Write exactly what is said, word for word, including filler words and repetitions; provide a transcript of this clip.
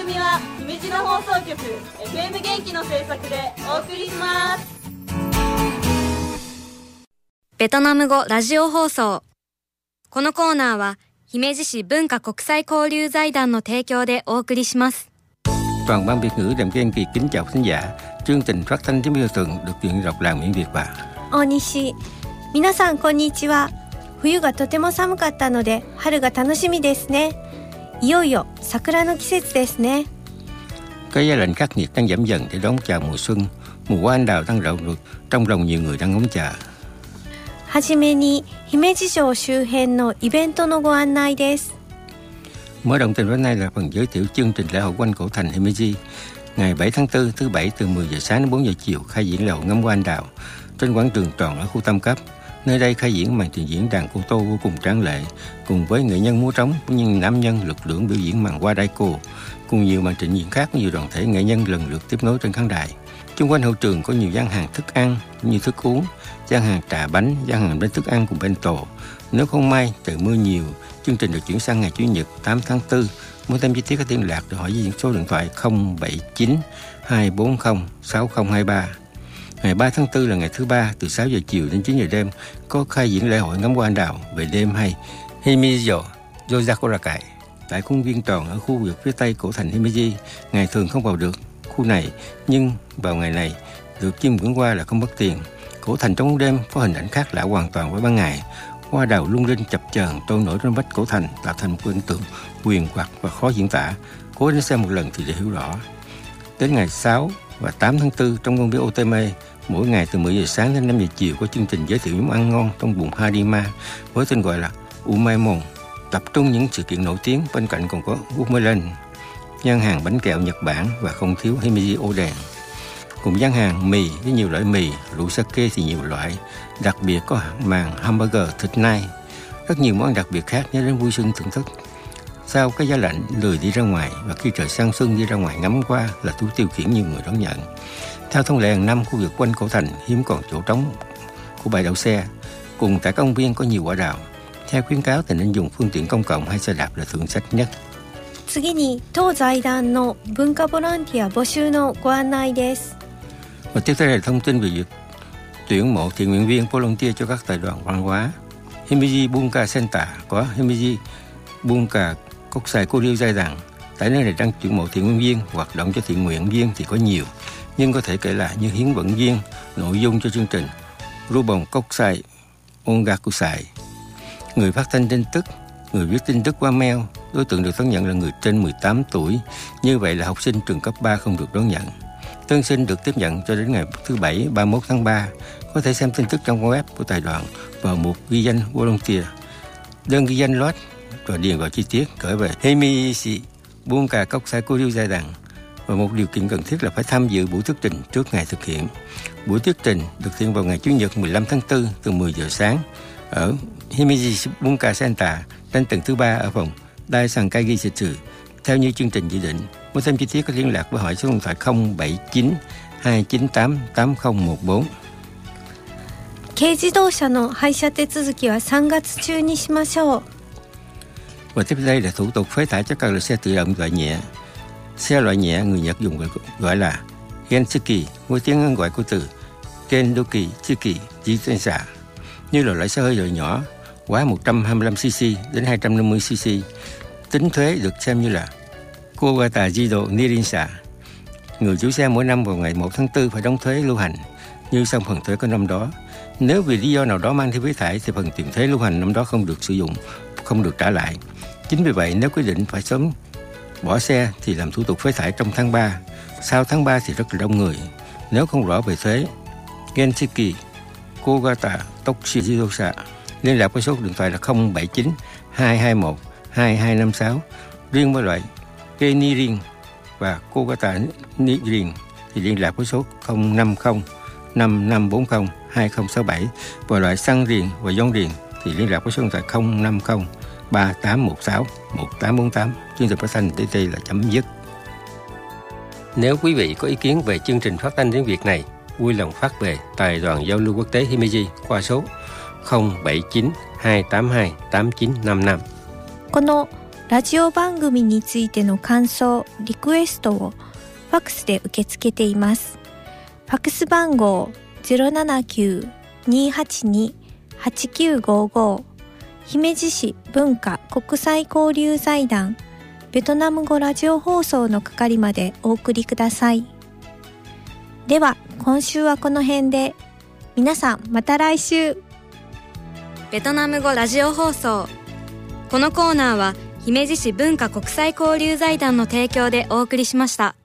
組は姫路の放送局 エフエム 元気の制作でお送りします。 ベトナム語ラジオ放送。このコーナーは姫路市文化国際交流財団の提供でお送りします。 Toàn ban Việt ngữ Đàm Kiên Kỳ kính chào khán giả. Chương trình phát thanh tiếng Việt tuần được truyền đọc làng miễn Việt và Onishi. 皆さんこんにちは。冬がとても寒かったので春が楽しみですね。いよいよ桜の季節ですね。 Cái giá lạnh khắc nghiệt đang giảm dần để đón chào mùa xuân. Mùa hoa anh đào đang rộ rực trong lòng nhiều người đang ngóng chờ. はじめに姫路城周辺のイベントのご案内です。 Mở đầu tin bữa nay là phần giới thiệu chương trình lễ hội quanh cổ thành Himeji. Ngày bảy tháng tư thứ bảy từ mười giờ sáng đến bốn giờ chiều khai diễn lễ hội ngắm hoa anh đào trên quảng trường tròn ở khu Tam Cấp. Nơi đây khai diễn màn trình diễn đàn cô tô vô cùng tráng lệ cùng với nghệ nhân múa trống cũng như nam nhân lực lượng biểu diễn màn hoa daiko cùng nhiều màn trình diễn khác của nhiều đoàn thể nghệ nhân lần lượt tiếp nối trên khán đài. Xung quanh hậu trường có nhiều gian hàng thức ăn như thức uống, gian hàng trà bánh, gian hàng bánh thức ăn cùng bento. Nếu không may trời mưa nhiều, chương trình được chuyển sang ngày Chủ nhật tám tháng tư. Muốn thêm chi tiết các liên lạc được hỏi với số điện thoại không bảy chín hai bốn không sáu không hai ba. Ngày ba tháng tư là ngày thứ ba từ sáu giờ chiều đến chín giờ đêm có khai diễn lễ hội ngắm hoa anh đào về đêm hay Himizo Yozakorakai tại khuôn viên tròn ở khu vực phía tây cổ thành Himeji. Ngày thường không vào được khu này nhưng vào ngày này được chiêm ngưỡng hoa là không mất tiền. Cổ thành trong đêm có hình ảnh khác lạ hoàn toàn với ban ngày. Hoa đào lung linh chập chờn trôi nổi trên vách cổ thành tạo thành một cảnh tượng huyền hoặc và khó diễn tả. Cố đến xem một lần thì để hiểu rõ. Đến ngày sáu và tám tháng tư trong công viên Oteme, mỗi ngày từ mười giờ sáng đến năm giờ chiều có chương trình giới thiệu những ăn ngon trong vùng Harima với tên gọi là Umaimon, tập trung những sự kiện nổi tiếng. Bên cạnh còn có Umelan, gian hàng bánh kẹo Nhật Bản và không thiếu Himeji Oden. Cùng gian hàng mì với nhiều loại mì, rượu sake thì nhiều loại, đặc biệt có màn hamburger thịt nai, rất nhiều món đặc biệt khác nhớ đến vui xuân thưởng thức. Sau cái giá lạnh lười đi ra ngoài và khi trời sang xuân đi ra ngoài ngắm qua là thú tiêu khiển nhiều người đón nhận. Theo thông lệ hàng năm, khu vực quanh cổ thành hiếm còn chỗ trống của bãi đậu xe, cùng tại công viên có nhiều quả đào. Theo khuyến cáo thì nên dùng phương tiện công cộng hay xe đạp là thượng sách nhất. 次に当財団の文化ボランティア募集のご案内です。 Và tiếp theo là thông tin về việc tuyển mộ thiện nguyện viên volunteer cho các tài đoàn văn hóa. Himeji Bunka Center có Himeji Bunka Kokusai Koryu Giai Đoạn. Tại nơi này đang tuyển mộ thiện nguyện viên, hoạt động cho thiện nguyện viên thì có nhiều, nhưng có thể kể lại như hiến vận viên, nội dung cho chương trình Rubon Kokusai Ongakusai, người phát thanh tin tức, người viết tin tức qua mail. Đối tượng được đón nhận là người trên mười tám tuổi, như vậy là học sinh trường cấp ba không được đón nhận. Tân sinh được tiếp nhận cho đến ngày thứ Bảy ba mươi mốt tháng ba. Có thể xem tin tức trong web của tài đoàn vào mục ghi danh volunteer. Đơn ghi danh lót rồi điền vào chi tiết gửi về Himeji Bunka Kokusai Koryu Giai Đoạn. Và một điều kiện cần thiết là phải tham dự buổi thuyết trình trước ngày thực hiện. Buổi thuyết trình được thực hiện vào ngày Chủ nhật mười lăm tháng tư từ mười giờ sáng ở Himeji Bunka Center trên tầng thứ ba ở phòng Daisan Kaigi Setsu theo như chương trình dự định. Muốn thêm chi tiết có liên lạc với hỏi số điện thoại không bảy chín hai chín tám tám không một bốn. 軽自動車の廃車手続きはさんがつ中にしましょう。 Và tiếp đây là thủ tục phế thải cho các loại xe tự động loại nhẹ. Xe loại nhẹ người Nhật dùng gọi là Gensuki, với tiếng Anh gọi của từ Gendoki Tsuki Jitensa, như là loại xe hơi loại nhỏ quá một trăm hai mươi lăm xê xê đến hai trăm năm mươi xê xê. Tính thuế được xem như là Kogata Jido Nirinsa. Người chủ xe mỗi năm vào ngày một tháng tư phải đóng thuế lưu hành như xong phần thuế của năm đó. Nếu vì lý do nào đó mang theo phế thải thì phần tiền thuế lưu hành năm đó không được sử dụng, không được trả lại. Chính vì vậy nếu quyết định phải sớm bỏ xe thì làm thủ tục phế thải trong tháng ba. Sau tháng ba thì rất là đông người. Nếu không rõ về thuế, Gensuki Kogata Tokushi liên lạc với số điện thoại là không bảy chín hai hai một hai hai năm sáu. Riêng với loại Genirin và Kogata Nirin thì liên lạc với số không năm không năm năm bốn không hai không sáu bảy. Và loại xăng riền và giòn riền thì liên lạc với số điện thoại không năm không ba tám một sáu một tám bốn tám. Chương trình phát thanh tê tê là chấm dứt. Nếu quý vị có ý kiến về chương trình phát thanh tiếng Việt này, vui lòng phát về Tài đoàn Giao lưu Quốc tế Himeji qua số không bảy chín hai tám hai tám chín năm năm. このラジオ番組についての感想、リクエストをファックスで受け付けています。ファックス番号 ゼロななきゅう にーはちに はちきゅうごご、姫路市文化国際交流財団ベトナム語ラジオ放送の係までお送りください。では今週はこの辺で、皆さんまた来週。 ベトナム語ラジオ放送。このコーナーは姫路市文化国際交流財団の提供でお送りしました。